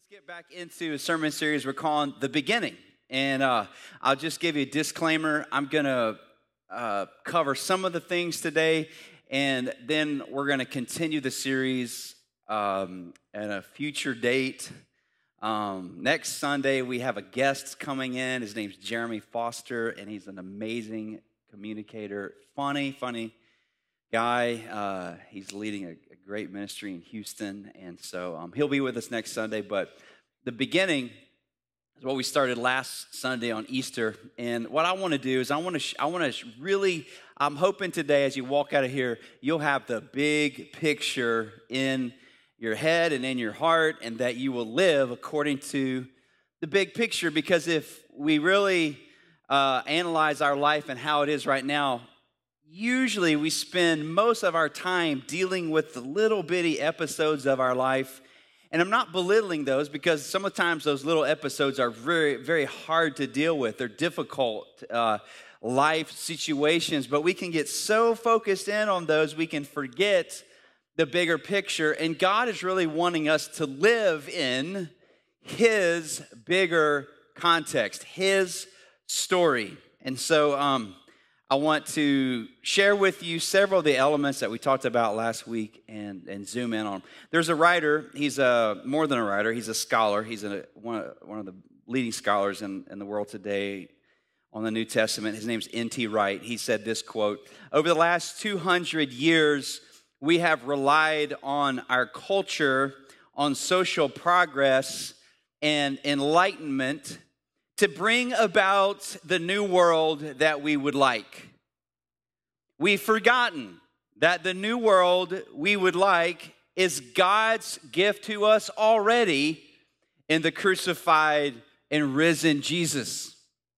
Get back into a sermon series we're calling The Beginning. And I'll just give you a disclaimer. I'm going to cover some of the things today, and then we're going to continue the series at a future date. Next Sunday, we have a guest coming in. His name's Jeremy Foster, and he's an amazing communicator. Funny guy. He's leading a great ministry in Houston, and so he'll be with us next Sunday. But the beginning is what we started last Sunday on Easter, and what I want to do is I'm hoping today as you walk out of here, you'll have the big picture in your head and in your heart, and that you will live according to the big picture. Because if we really analyze our life and how it is right now, usually we spend most of our time dealing with the little bitty episodes of our life. And I'm not belittling those, because sometimes those little episodes are very, very hard to deal with. They're difficult life situations, but we can get so focused in on those, we can forget the bigger picture. And God is really wanting us to live in His bigger context, His story. And so I want to share with you several of the elements that we talked about last week and zoom in on. There's a writer. He's more than a writer. He's a scholar. He's one of the leading scholars in the world today on the New Testament. His name's N.T. Wright. He said this quote: "Over the last 200 years, we have relied on our culture, on social progress and enlightenment to bring about the new world that we would like. We've forgotten that the new world we would like is God's gift to us already in the crucified and risen Jesus.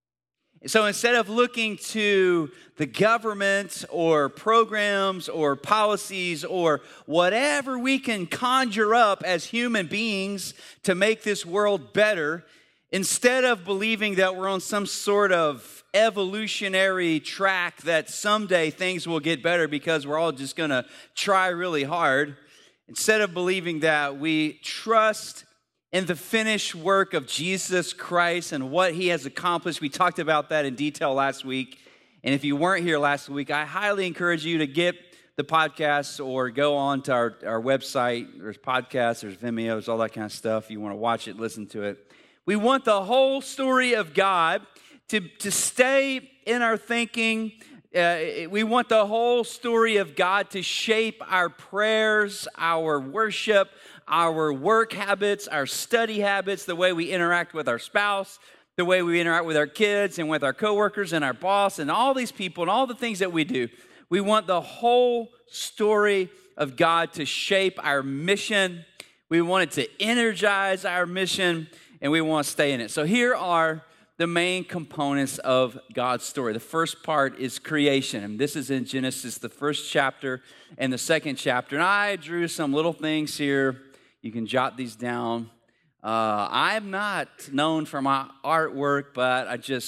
So instead of looking to the government or programs or policies or whatever we can conjure up as human beings to make this world better, instead of believing that we're on some sort of evolutionary track that someday things will get better because we're all just going to try really hard, instead of believing that, we trust in the finished work of Jesus Christ and what He has accomplished. We talked about that in detail last week. And if you weren't here last week, I highly encourage you to get the podcast or go on to our website. There's podcasts, there's Vimeos, all that kind of stuff. You want to watch it, listen to it. We want the whole story of God to stay in our thinking. We want the whole story of God to shape our prayers, our worship, our work habits, our study habits, the way we interact with our spouse, the way we interact with our kids and with our coworkers and our boss and all these people and all the things that we do. We want the whole story of God to shape our mission. We want it to energize our mission, and we want to stay in it. So here are the main components of God's story. The first part is creation, and this is in Genesis, the first chapter and the second chapter. And I drew some little things here. You can jot these down. I'm not known for my artwork, but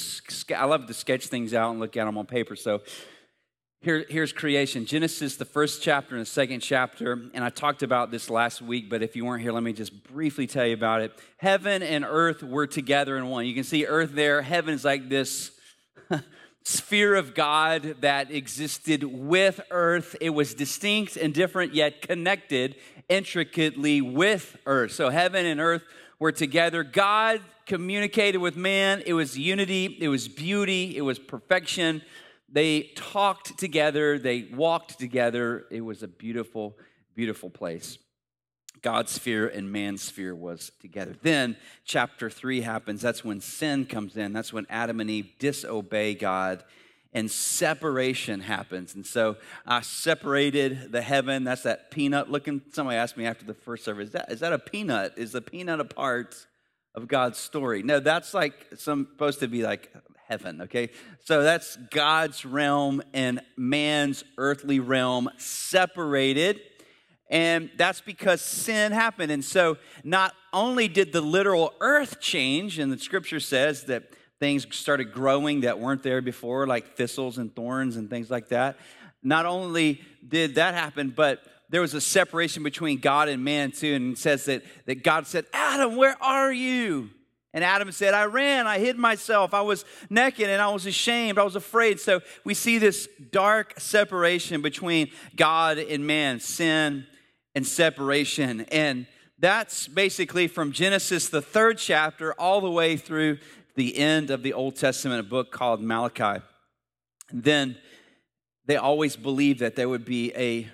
I love to sketch things out and look at them on paper. So here's creation. Genesis, the first chapter and the second chapter. And I talked about this last week, but if you weren't here, let me just briefly tell you about it. Heaven and earth were together in one. You can see earth there. Heaven is like this sphere of God that existed with earth. It was distinct and different, yet connected intricately with earth. So heaven and earth were together. God communicated with man. It was unity. It was beauty. It was perfection. They talked together. They walked together. It was a beautiful, beautiful place. God's sphere and man's sphere was together. Then chapter 3 happens. That's when sin comes in. That's when Adam and Eve disobey God, and separation happens. And so I separated the heaven. That's that peanut looking. Somebody asked me after the first service, is that a peanut? Is the peanut a part of God's story? No, that's like supposed to be like heaven, okay? So that's God's realm and man's earthly realm separated. And that's because sin happened. And so not only did the literal earth change, and the scripture says that things started growing that weren't there before, like thistles and thorns and things like that. Not only did that happen, but there was a separation between God and man too. And it says that God said, Adam, where are you? And Adam said, I ran, I hid myself. I was naked and I was ashamed. I was afraid. So we see this dark separation between God and man, sin and separation. And that's basically from Genesis, the 3rd chapter, all the way through the end of the Old Testament, a book called Malachi. And then they always believed that there would be a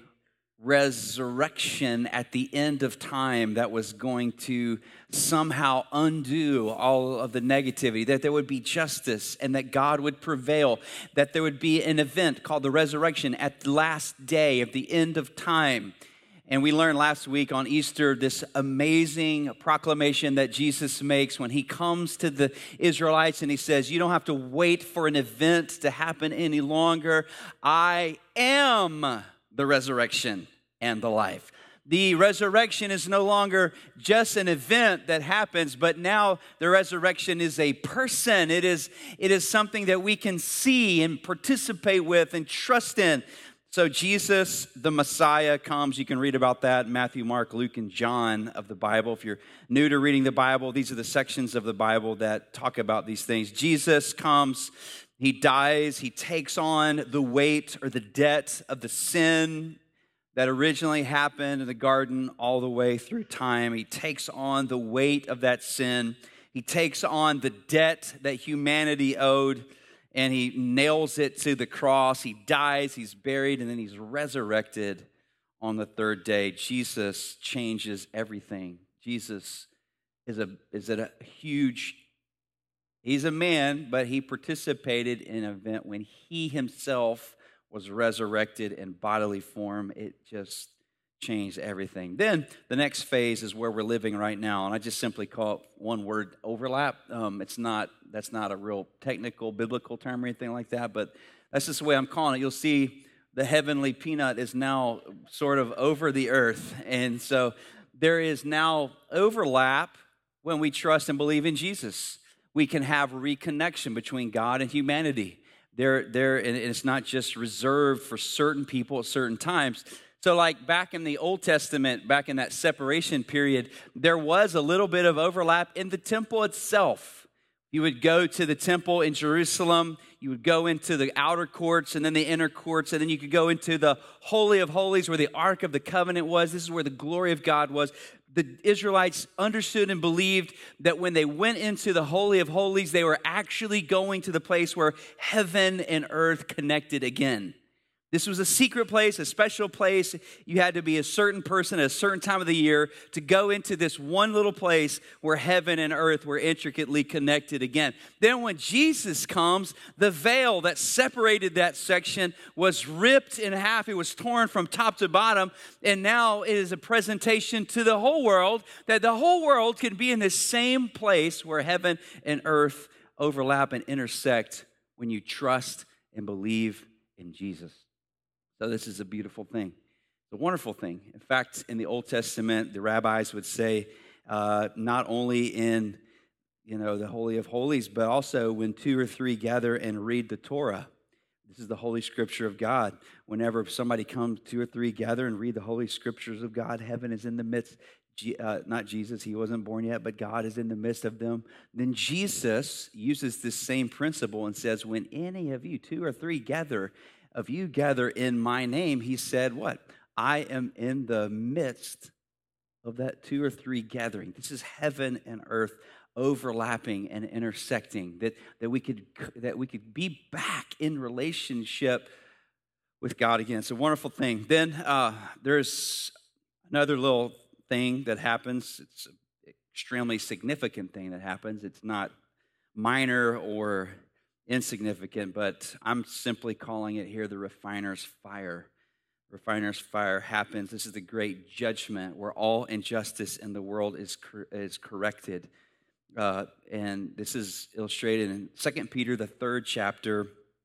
resurrection at the end of time that was going to somehow undo all of the negativity, that there would be justice and that God would prevail, that there would be an event called the resurrection at the last day of the end of time. And we learned last week on Easter this amazing proclamation that Jesus makes when he comes to the Israelites and he says, you don't have to wait for an event to happen any longer. I am the resurrection and the life. The resurrection is no longer just an event that happens, but now the resurrection is a person. It is something that we can see and participate with and trust in. So Jesus, the Messiah, comes. You can read about that in Matthew, Mark, Luke, and John of the Bible. If you're new to reading the Bible, these are the sections of the Bible that talk about these things. Jesus comes. He dies. He takes on the weight or the debt of the sin that originally happened in the garden all the way through time. He takes on the weight of that sin. He takes on the debt that humanity owed, and he nails it to the cross. He dies, he's buried, and then he's resurrected on the 3rd day. Jesus changes everything. Jesus is a huge, he's a man, but he participated in an event when he himself was resurrected in bodily form. It just changed everything. Then the next phase is where we're living right now, and I just simply call it one word: overlap. That's not a real technical biblical term or anything like that, but that's just the way I'm calling it. You'll see the heavenly peanut is now sort of over the earth, and so there is now overlap when we trust and believe in Jesus. We can have reconnection between God and humanity. And it's not just reserved for certain people at certain times. So like back in the Old Testament, back in that separation period, there was a little bit of overlap in the temple itself. You would go to the temple in Jerusalem, you would go into the outer courts and then the inner courts, and then you could go into the Holy of Holies where the Ark of the Covenant was. This is where the glory of God was. The Israelites understood and believed that when they went into the Holy of Holies, they were actually going to the place where heaven and earth connected again. This was a secret place, a special place. You had to be a certain person at a certain time of the year to go into this one little place where heaven and earth were intricately connected again. Then when Jesus comes, the veil that separated that section was ripped in half. It was torn from top to bottom. And now it is a presentation to the whole world that the whole world can be in the same place where heaven and earth overlap and intersect when you trust and believe in Jesus. So this is a beautiful thing. It's a wonderful thing. In fact, in the Old Testament, the rabbis would say not only in the Holy of Holies, but also when 2 or 3 gather and read the Torah. This is the Holy Scripture of God. Whenever somebody comes, 2 or 3 gather and read the Holy Scriptures of God, heaven is in the midst. Not Jesus, he wasn't born yet, but God is in the midst of them. Then Jesus uses this same principle and says, when any of you, 2 or 3 gather in my name, he said what? I am in the midst of that 2 or 3 gathering. This is heaven and earth overlapping and intersecting, that we could be back in relationship with God again. It's a wonderful thing. Then there's another little thing that happens. It's an extremely significant thing that happens. It's not minor or insignificant, but I'm simply calling it here the refiner's fire. Refiner's fire happens. This is the great judgment where all injustice in the world is corrected. And this is illustrated in 2 Peter, the 3rd chapter,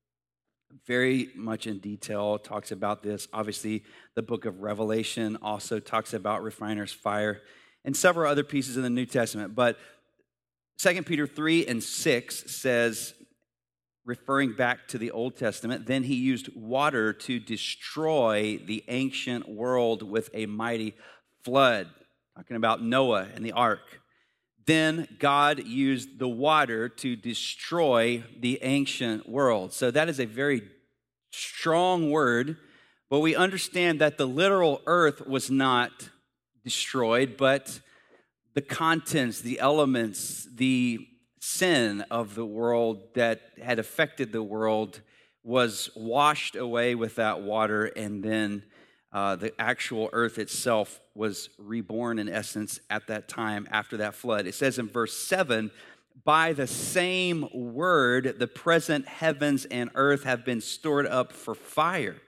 very much in detail, talks about this. Obviously, the book of Revelation also talks about refiner's fire and several other pieces in the New Testament. But 2 Peter 3 and 6 says, referring back to the Old Testament. Then he used water to destroy the ancient world with a mighty flood. Talking about Noah and the ark. Then God used the water to destroy the ancient world. So that is a very strong word, but we understand that the literal earth was not destroyed, but the contents, the elements, the sin of the world that had affected the world was washed away with that water, and then the actual earth itself was reborn in essence at that time after that flood. It says in verse 7, by the same word, the present heavens and earth have been stored up for fire.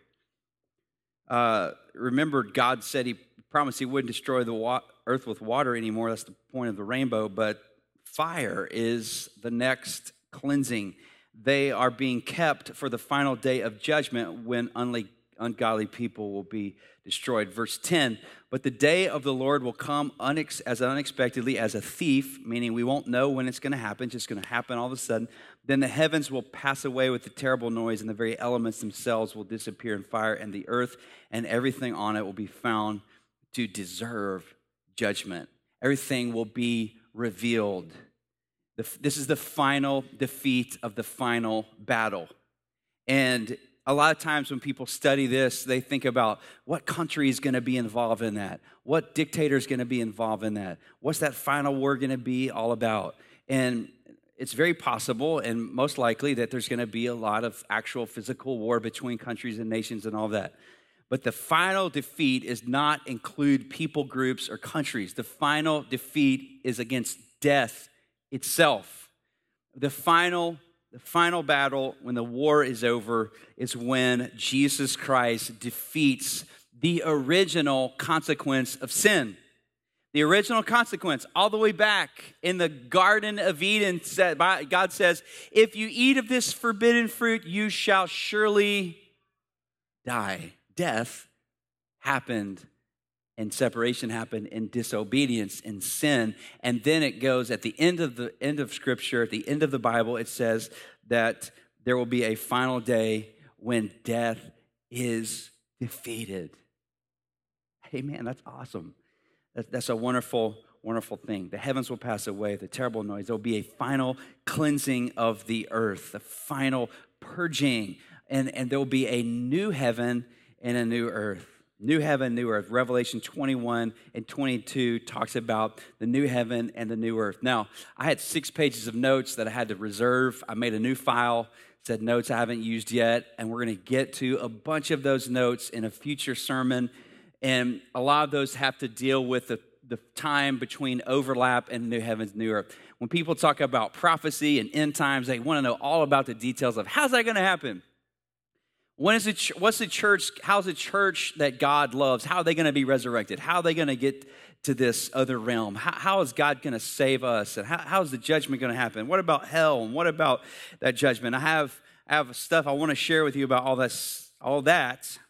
Remember, God said he promised he wouldn't destroy the earth with water anymore. That's the point of the rainbow. But fire is the next cleansing. They are being kept for the final day of judgment when ungodly people will be destroyed. Verse 10, but the day of the Lord will come as unexpectedly as a thief, meaning we won't know when it's going to happen, just going to happen all of a sudden. Then the heavens will pass away with a terrible noise, and the very elements themselves will disappear in fire, and the earth and everything on it will be found to deserve judgment. Everything will be revealed. This is the final defeat of the final battle. And a lot of times when people study this, they think about what country is going to be involved in that? What dictator is going to be involved in that? What's that final war going to be all about? And it's very possible and most likely that there's going to be a lot of actual physical war between countries and nations and all that. But the final defeat is not include people groups or countries. The final defeat is against death itself. The final battle, when the war is over, is when Jesus Christ defeats the original consequence of sin. The original consequence, all the way back in the Garden of Eden, God says, if you eat of this forbidden fruit, you shall surely die. Death happened and separation happened in disobedience and sin. And then it goes at the end of Scripture, at the end of the Bible, it says that there will be a final day when death is defeated. Hey, man, that's awesome. That's a wonderful, wonderful thing. The heavens will pass away, the terrible noise. There will be a final cleansing of the earth, the final purging, and there will be a new heaven and a new earth. New heaven, new earth. Revelation 21 and 22 talks about the new heaven and the new earth. Now, I had 6 pages of notes that I had to reserve. I made a new file, said notes I haven't used yet, and we're going to get to a bunch of those notes in a future sermon. And a lot of those have to deal with the time between overlap and new heavens, new earth. When people talk about prophecy and end times, they want to know all about the details of how's that going to happen? How's the church that God loves? How are they going to be resurrected? How are they going to get to this other realm? How is God going to save us? And how is the judgment going to happen? What about hell? And what about that judgment? I have stuff I want to share with you about all that.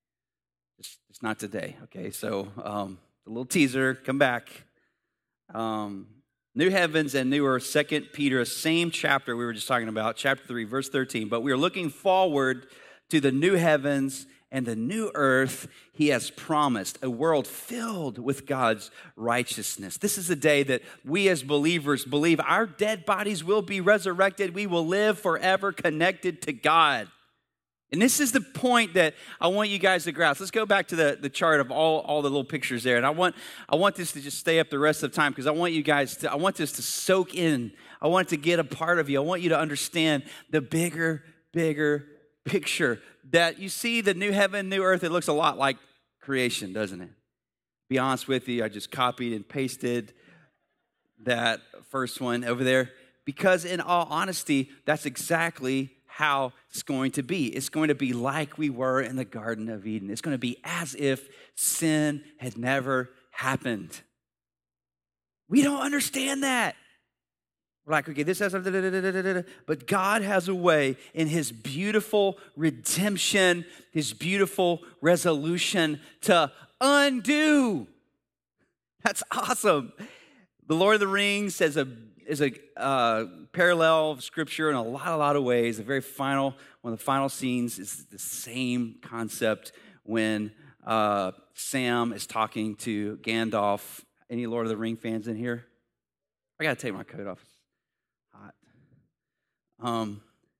It's not today, okay? So a little teaser, come back. New heavens and new earth, 2 Peter, same chapter we were just talking about, chapter 3, verse 13. But we are looking forward to the new heavens and the new earth he has promised, a world filled with God's righteousness. This is the day that we as believers believe our dead bodies will be resurrected. We will live forever connected to God. And this is the point that I want you guys to grasp. Let's go back to the chart of all the little pictures there. And I want this to just stay up the rest of the time because I want this to soak in. I want it to get a part of you. I want you to understand the bigger picture that you see the new heaven, new earth. It looks a lot like creation, doesn't it? Be honest with you, I just copied and pasted that first one over there because in all honesty, that's exactly how it's going to be. It's going to be like we were in the Garden of Eden. It's going to be as if sin had never happened. We don't understand that. We're like, okay, this has but God has a way in his beautiful redemption, his beautiful resolution to undo. That's awesome. The Lord of the Rings has parallel of Scripture in a lot of ways. One of the final scenes is the same concept when Sam is talking to Gandalf. Any Lord of the Ring fans in here? I gotta take my coat off. It's hot.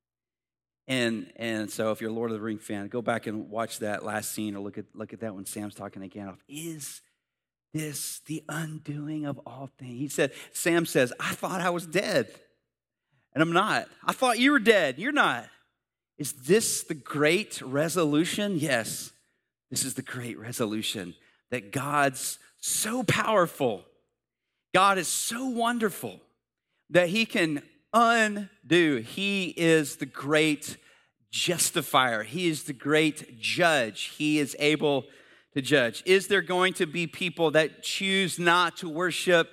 And so if you're a Lord of the Ring fan, go back and watch that last scene, or look at that when Sam's talking to Gandalf. Is this the undoing of all things? Sam says, I thought I was dead, and I'm not. I thought you were dead. You're not. Is this the great resolution? Yes, this is the great resolution, that God's so powerful, God is so wonderful, that he can undo. He is the great justifier. He is the great judge. He is able to judge. Is there going to be people that choose not to worship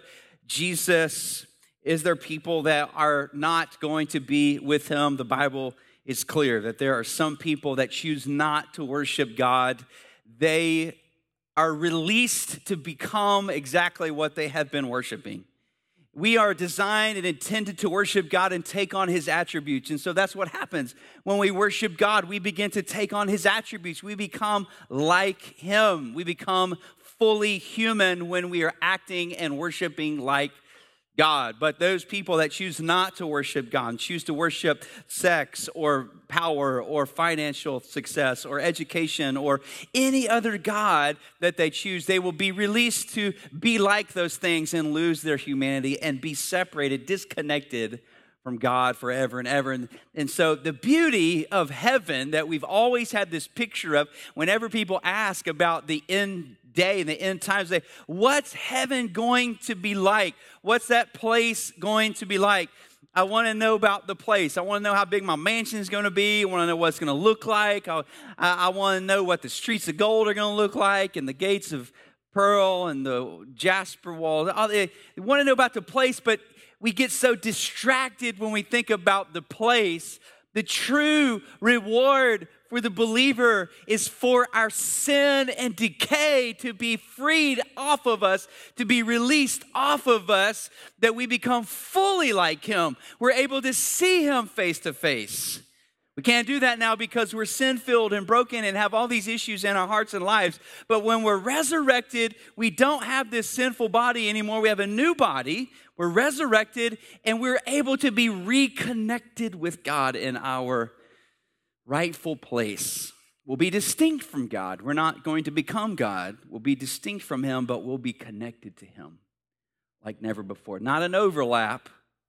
Jesus? Is there people that are not going to be with him? The Bible is clear that there are some people that choose not to worship God. They are released to become exactly what they have been worshiping. We are designed and intended to worship God and take on his attributes. And so that's what happens. When we worship God, we begin to take on his attributes. We become like him. We become fully human when we are acting and worshiping like God. But those people that choose not to worship God, choose to worship sex or power or financial success or education or any other God that they choose, they will be released to be like those things and lose their humanity and be separated, disconnected from God forever and ever. And so the beauty of heaven that we've always had this picture of, whenever people ask about the end day and the end times, what's heaven going to be like? What's that place going to be like? I want to know about the place. I want to know how big my mansion is going to be. I want to know what it's going to look like. I want to know what the streets of gold are going to look like, and the gates of pearl and the jasper walls. They want to know about the place, but we get so distracted when we think about the place. The true reward for the believer is for our sin and decay to be freed off of us, to be released off of us, that we become fully like him. We're able to see him face to face. We can't do that now because we're sin-filled and broken and have all these issues in our hearts and lives. But when we're resurrected, we don't have this sinful body anymore. We have a new body. We're resurrected, and we're able to be reconnected with God in our rightful place. We'll be distinct from God. We're not going to become God. We'll be distinct from him, but we'll be connected to him like never before. Not an overlap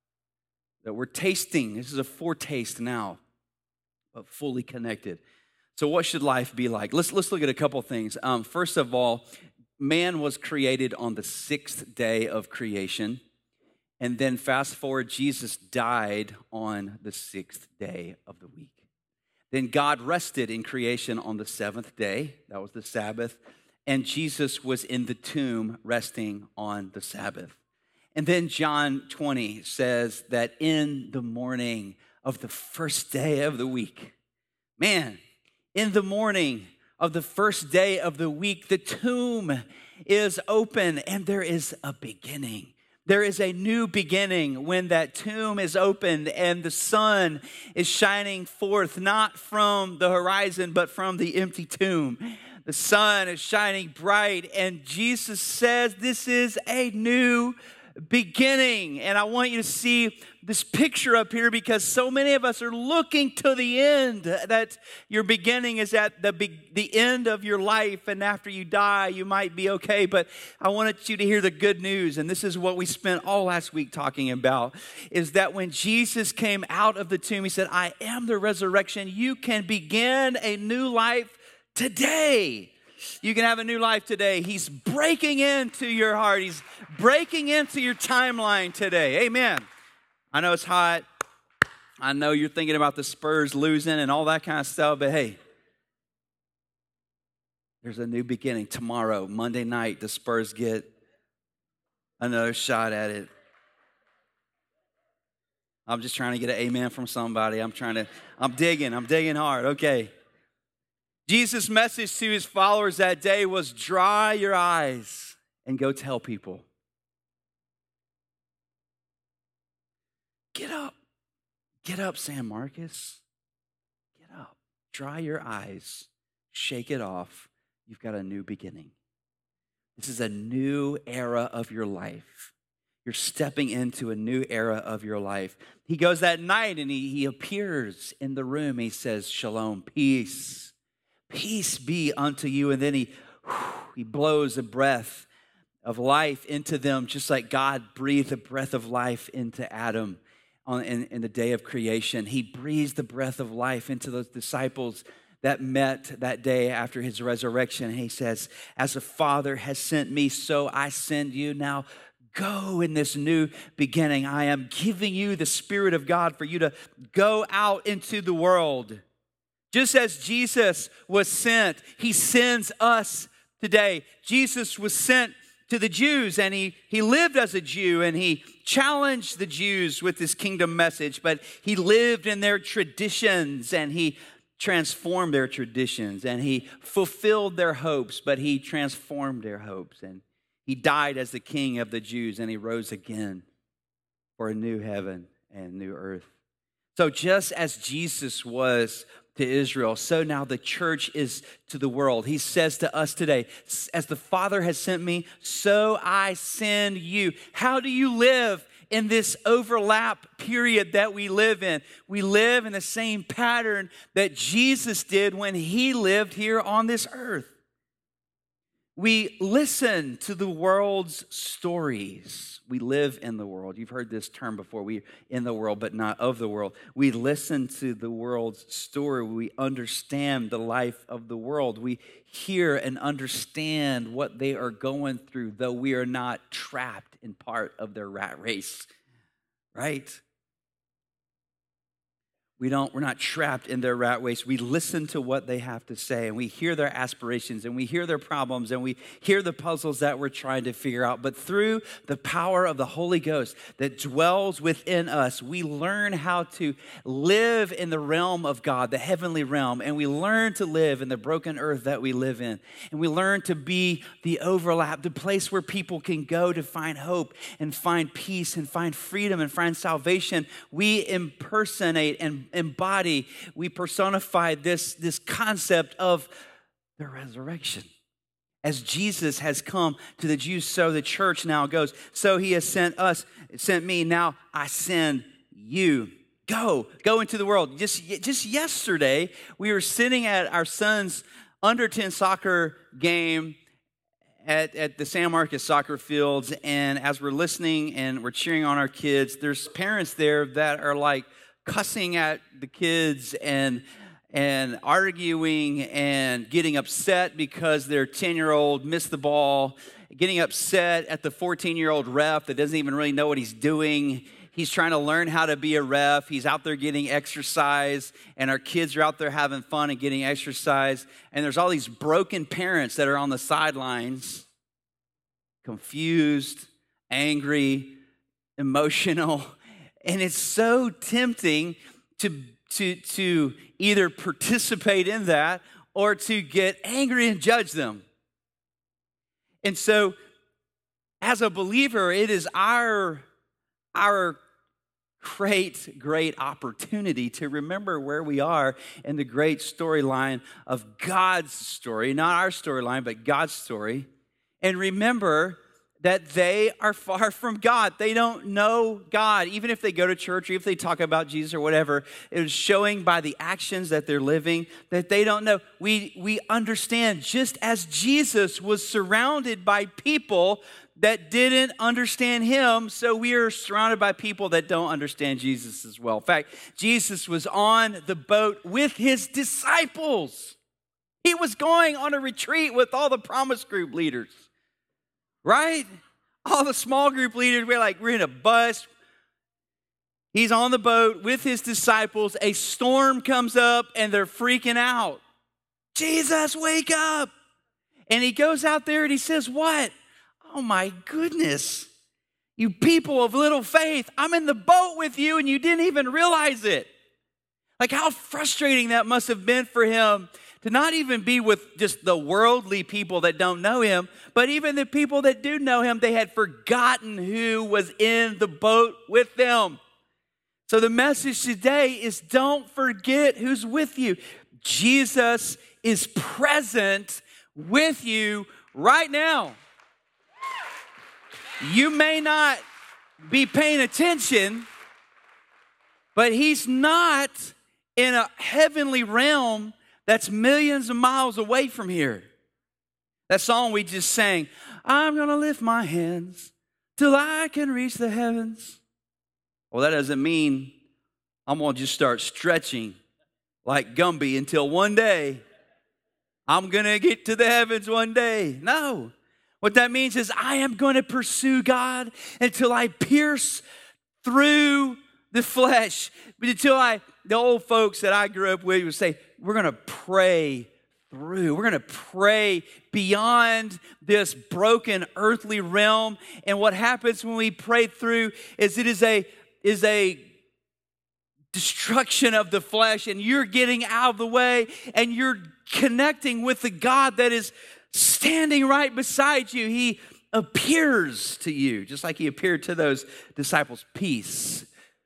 that we're tasting. This is a foretaste now, but fully connected. So what should life be like? Let's look at a couple things. First of all, man was created on the sixth day of creation. And then fast forward, Jesus died on the sixth day of the week. Then God rested in creation on the seventh day. That was the Sabbath. And Jesus was in the tomb resting on the Sabbath. And then John 20 says that in the morning of the first day of the week, in the morning of the first day of the week, the tomb is open and there is a beginning. There is a new beginning when that tomb is opened and the sun is shining forth, not from the horizon, but from the empty tomb. The sun is shining bright, and Jesus says this is a new beginning. And I want you to see this picture up here, because so many of us are looking to the end, that your beginning is at the end of your life, and after you die you might be okay. But I wanted you to hear the good news, and this is what we spent all last week talking about, is that when Jesus came out of the tomb, he said, I am the resurrection. You can begin a new life today. You can have a new life today. He's breaking into your heart. He's breaking into your timeline today. Amen. I know it's hot. I know you're thinking about the Spurs losing and all that kind of stuff, but hey, there's a new beginning. Tomorrow, Monday night, the Spurs get another shot at it. I'm just trying to get an amen from somebody. I'm digging hard. Okay. Jesus' message to his followers that day was, dry your eyes and go tell people. Get up. Get up, San Marcos. Get up. Dry your eyes. Shake it off. You've got a new beginning. This is a new era of your life. You're stepping into a new era of your life. He goes that night and he appears in the room. He says, shalom, peace. Peace be unto you. And then he blows a breath of life into them, just like God breathed the breath of life into Adam in the day of creation. He breathes the breath of life into those disciples that met that day after his resurrection. And he says, as the Father has sent me, so I send you. Now go in this new beginning. I am giving you the Spirit of God for you to go out into the world. Just as Jesus was sent, he sends us today. Jesus was sent to the Jews, and he lived as a Jew, and he challenged the Jews with his kingdom message, but he lived in their traditions, and he transformed their traditions, and he fulfilled their hopes, but he transformed their hopes, and he died as the king of the Jews, and he rose again for a new heaven and new earth. So just as Jesus was to Israel, so now the church is to the world. He says to us today, as the Father has sent me, so I send you. How do you live in this overlap period that we live in? We live in the same pattern that Jesus did when he lived here on this earth. We listen to the world's stories. We live in the world. You've heard this term before. We're in the world, but not of the world. We listen to the world's story. We understand the life of the world. We hear and understand what they are going through, though we are not trapped in part of their rat race, right? We're not trapped in their rat race. We listen to what they have to say, and we hear their aspirations, and we hear their problems, and we hear the puzzles that we're trying to figure out. But through the power of the Holy Ghost that dwells within us, we learn how to live in the realm of God, the heavenly realm, and we learn to live in the broken earth that we live in. And we learn to be the overlap, the place where people can go to find hope and find peace and find freedom and find salvation. We impersonate and embody, we personify this concept of the resurrection. As Jesus has come to the Jews, so the church now goes. So he has sent me, now I send you. Go into the world. Just yesterday, we were sitting at our son's under 10 soccer game at the San Marcos soccer fields, and as we're listening and we're cheering on our kids, there's parents there that are like cussing at the kids and arguing and getting upset because their 10-year-old missed the ball, getting upset at the 14-year-old ref that doesn't even really know what he's doing. He's trying to learn how to be a ref. He's out there getting exercise, and our kids are out there having fun and getting exercise. And there's all these broken parents that are on the sidelines, confused, angry, emotional. And it's so tempting to either participate in that or to get angry and judge them. And so, as a believer, it is our great opportunity to remember where we are in the great storyline of God's story, not our storyline, but God's story, and remember that they are far from God. They don't know God. Even if they go to church or if they talk about Jesus or whatever, it is showing by the actions that they're living that they don't know. We understand, just as Jesus was surrounded by people that didn't understand him, so we are surrounded by people that don't understand Jesus as well. In fact, Jesus was on the boat with his disciples. He was going on a retreat with all the Promise Group leaders. Right? All the small group leaders, we're in a bus. He's on the boat with his disciples. A storm comes up and they're freaking out. Jesus, wake up. And he goes out there and he says, what? Oh my goodness. You people of little faith, I'm in the boat with you and you didn't even realize it. Like how frustrating that must have been for him to not even be with just the worldly people that don't know him, but even the people that do know him, they had forgotten who was in the boat with them. So the message today is don't forget who's with you. Jesus is present with you right now. You may not be paying attention, but he's not in a heavenly realm that's millions of miles away from here. That song we just sang, I'm gonna lift my hands till I can reach the heavens. Well, that doesn't mean I'm gonna just start stretching like Gumby until one day I'm gonna get to the heavens one day. No. What that means is I am gonna pursue God until I pierce through the flesh. But the old folks that I grew up with would say, we're gonna pray through. We're gonna pray beyond this broken earthly realm. And what happens when we pray through is it is a destruction of the flesh, and you're getting out of the way and you're connecting with the God that is standing right beside you. He appears to you, just like he appeared to those disciples. Peace.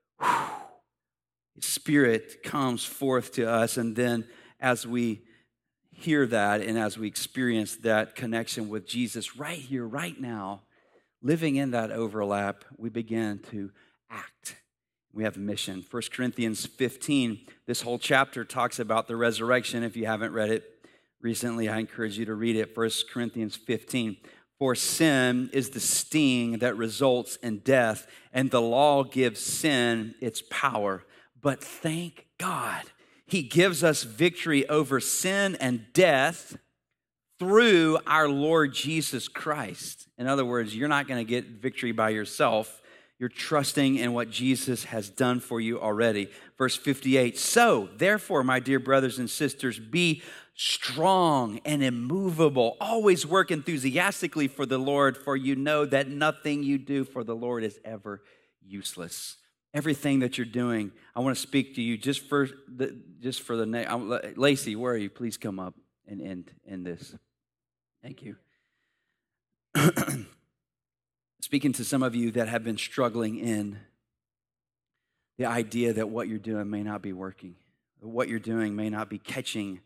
His Spirit comes forth to us, and then as we hear that and as we experience that connection with Jesus right here, right now, living in that overlap, we begin to act. We have a mission. 1 Corinthians 15, this whole chapter talks about the resurrection. If you haven't read it recently, I encourage you to read it. 1 Corinthians 15. For sin is the sting that results in death, and the law gives sin its power. But thank God, he gives us victory over sin and death through our Lord Jesus Christ. In other words, you're not going to get victory by yourself. You're trusting in what Jesus has done for you already. Verse 58, so therefore, my dear brothers and sisters, be strong and immovable. Always work enthusiastically for the Lord, for you know that nothing you do for the Lord is ever useless. Everything that you're doing, I want to speak to you just for the next. Lacey, where are you? Please come up and end this. Thank you. Speaking to some of you that have been struggling in the idea that what you're doing may not be working, what you're doing may not be catching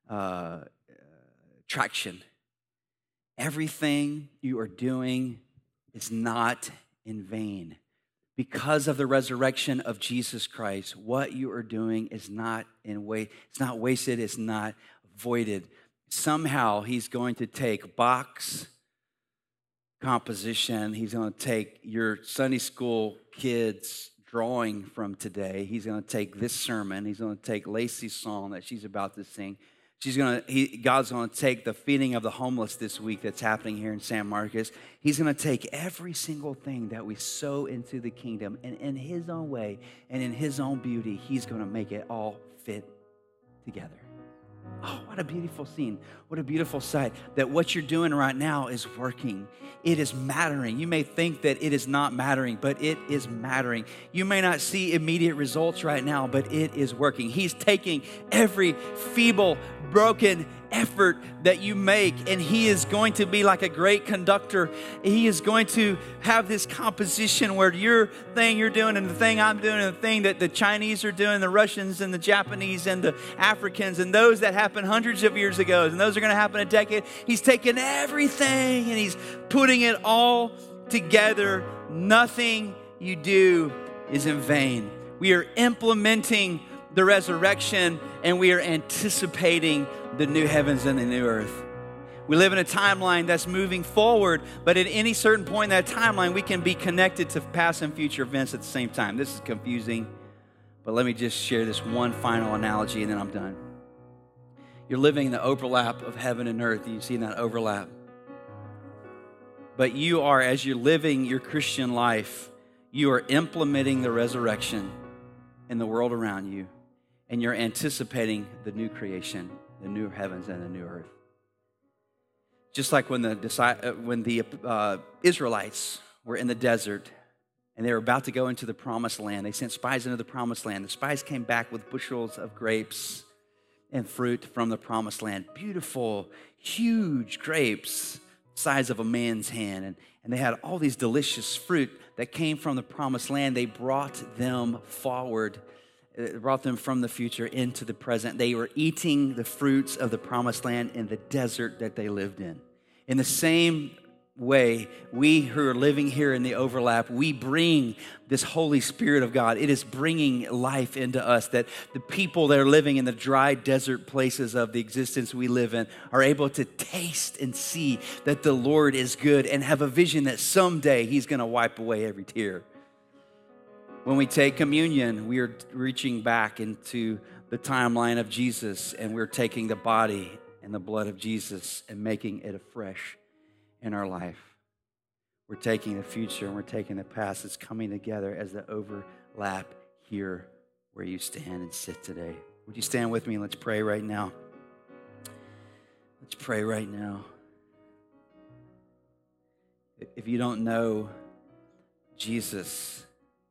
traction. Everything you are doing is not in vain. Because of the resurrection of Jesus Christ, what you are doing is not it's not wasted, it's not voided. Somehow he's going to take Bach's composition, he's going to take your Sunday school kids' drawing from today, he's going to take this sermon, he's going to take Lacey's song that she's about to sing. God's going to take the feeding of the homeless this week that's happening here in San Marcos. He's going to take every single thing that we sow into the kingdom, and in his own way and in his own beauty, he's going to make it all fit together. Oh, what a beautiful scene. What a beautiful sight that what you're doing right now is working. It is mattering. You may think that it is not mattering, but it is mattering. You may not see immediate results right now, but it is working. He's taking every feeble, broken effort that you make, and he is going to be like a great conductor. He is going to have this composition where your thing you're doing and the thing I'm doing and the thing that the Chinese are doing, the Russians and the Japanese and the Africans and those that happened hundreds of years ago and those are going to happen a decade. He's taking everything and he's putting it all together. Nothing you do is in vain. We are implementing the resurrection, and we are anticipating the new heavens and the new earth. We live in a timeline that's moving forward, but at any certain point in that timeline, we can be connected to past and future events at the same time. This is confusing, but let me just share this one final analogy, and then I'm done. You're living in the overlap of heaven and earth. You see that overlap. But you are, as you're living your Christian life, you are implementing the resurrection in the world around you. And you're anticipating the new creation, the new heavens and the new earth. Just like when the Israelites were in the desert and they were about to go into the promised land, they sent spies into the promised land. The spies came back with bushels of grapes and fruit from the promised land. Beautiful, huge grapes. size of a man's hand. And they had all these delicious fruit that came from the promised land. They brought them forward. It brought them from the future into the present. They were eating the fruits of the promised land in the desert that they lived in. In the same way, we who are living here in the overlap, we bring this Holy Spirit of God. It is bringing life into us, that the people that are living in the dry desert places of the existence we live in are able to taste and see that the Lord is good and have a vision that someday He's going to wipe away every tear. When we take communion, we are reaching back into the timeline of Jesus, and we're taking the body and the blood of Jesus and making it afresh in our life. We're taking the future and we're taking the past. It's coming together as the overlap here where you stand and sit today. Would you stand with me and let's pray right now? Let's pray right now. If you don't know Jesus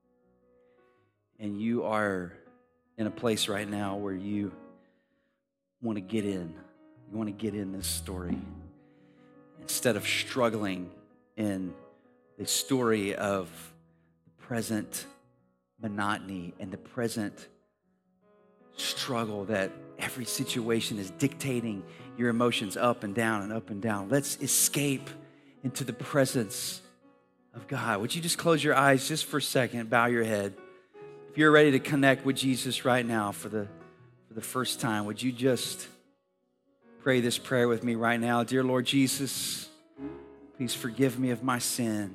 and you are in a place right now where you want to get in, you want to get in this story, instead of struggling in the story of the present monotony and the present struggle that every situation is dictating your emotions up and down and up and down. Let's escape into the presence of God. Would you just close your eyes just for a second, bow your head. If you're ready to connect with Jesus right now for the first time, would you just pray this prayer with me right now? Dear Lord Jesus, please forgive me of my sin.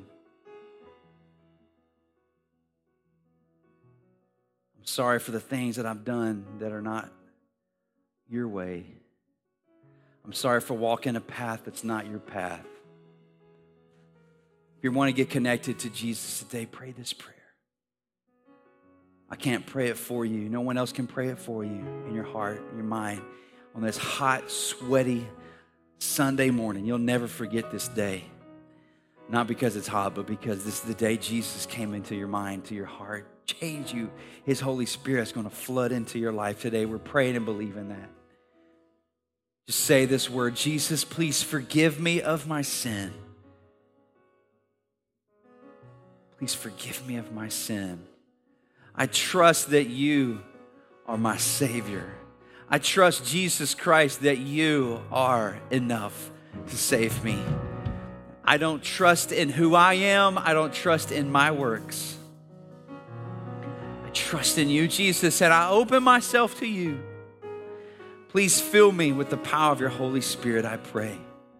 I'm sorry for the things that I've done that are not your way. I'm sorry for walking a path that's not your path. If you want to get connected to Jesus today, pray this prayer. I can't pray it for you. No one else can pray it for you in your heart, in your mind. On this hot, sweaty Sunday morning, you'll never forget this day. Not because it's hot, but because this is the day Jesus came into your mind, to your heart, changed you. His Holy Spirit is going to flood into your life today. We're praying and believing that. Just say this word: Jesus, please forgive me of my sin. Please forgive me of my sin. I trust that you are my Savior. I trust, Jesus Christ, that you are enough to save me. I don't trust in who I am. I don't trust in my works. I trust in you, Jesus, and I open myself to you. Please fill me with the power of your Holy Spirit, I pray.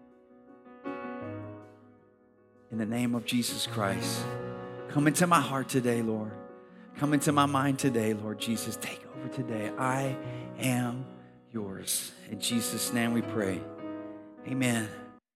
In the name of Jesus Christ, come into my heart today, Lord. Come into my mind today, Lord Jesus. Take over today. I am yours. In Jesus' name we pray. Amen.